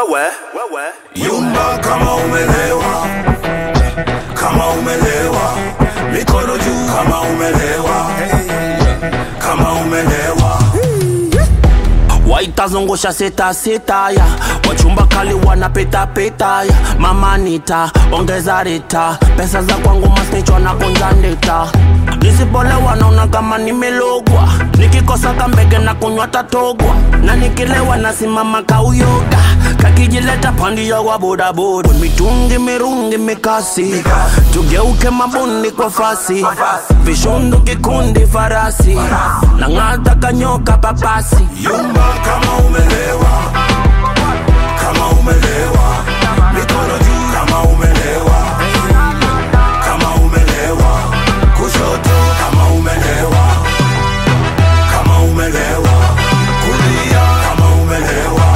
Yumba kama umelewa, kama umelewa, mikono juu kama umelewa, kama umelewa. Waitazungusha seta seta ya wachumba kali wanapeta peta ya mama nita ongeza rita pesa za kwangu masnicho na kunjandita nisipolewa naona kama nimelogwa nikikosa kambege na kunywa tatogwa na nikilewa nasimama kauyoga kakijileta pandi ya waboda boda mitungi mirungi mikasi tugeuke mabundi kwa fasi vishundu kikundi farasi na ngata kanyoka papasi. Yumba kama umelewa, kama umelewa, mikono juu kama umelewa, kama umelewa, kushoto kama umelewa, kama umelewa, kulia kama umelewa,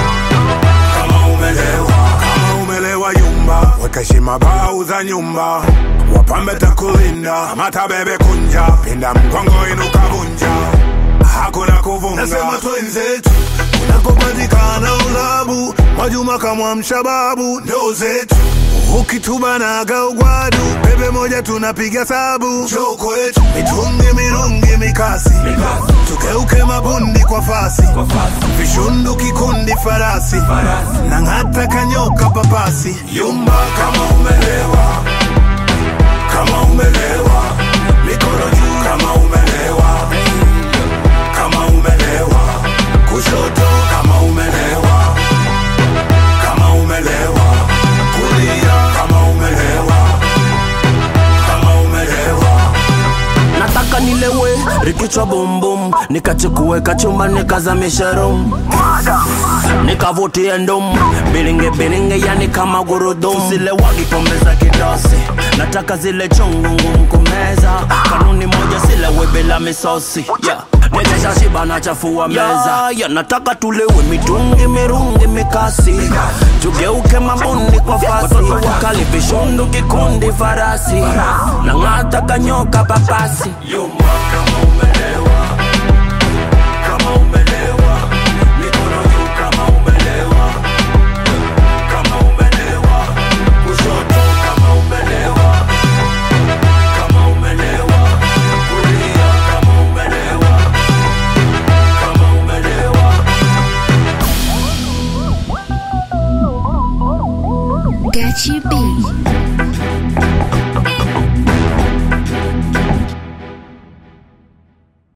kama umelewa, kama umelewa. Yumba weka shima bau za nyumba, wapambe takulinda, mata bebe kunja, pinda mkongo inuka vunja, hakuna kuvunga. Nasema twenzetu unakopatikana ulabu, Mwajuma kama mshababu ndo zetu, ukitubanaga ugwadu bebe moja tunapiga sabu. Njoo kwetu mitungi mirungi mikasi, tugeuke mabundi kwa fasi, vishundu kikundi farasi, na ngata kanyoka papasi. Yumba kama umelewa, kama umelewa, mikono juu kama umelewa, kama umelewa, kushoto kama umelewa, kama umelewa, kulia kama umelewa, kama umelewa. Nataka nilewe rikichwa bum bum nikachukue kachumba nikazamisha rum nikavutia ndum bilinge bilinge yani kama gurudum zile wagi pombe za kidosi nataka zile chungu ngumu kumeza kanuni moja zile webela misosi Nejesha shiba na chafua meza nataka tulewe mitungi mirungi mikasi tugeuke mabundi kwa fasi wakali vishundu kikundi farasi na ngata kanyoka papasi. Yumba kama umelewa, kama umelewa, mikono juu kama umelewa, kama umelewa, kushoto kama umelewa, kama umelewa, kulia kama umelewa, kama umelewa. Gachi B.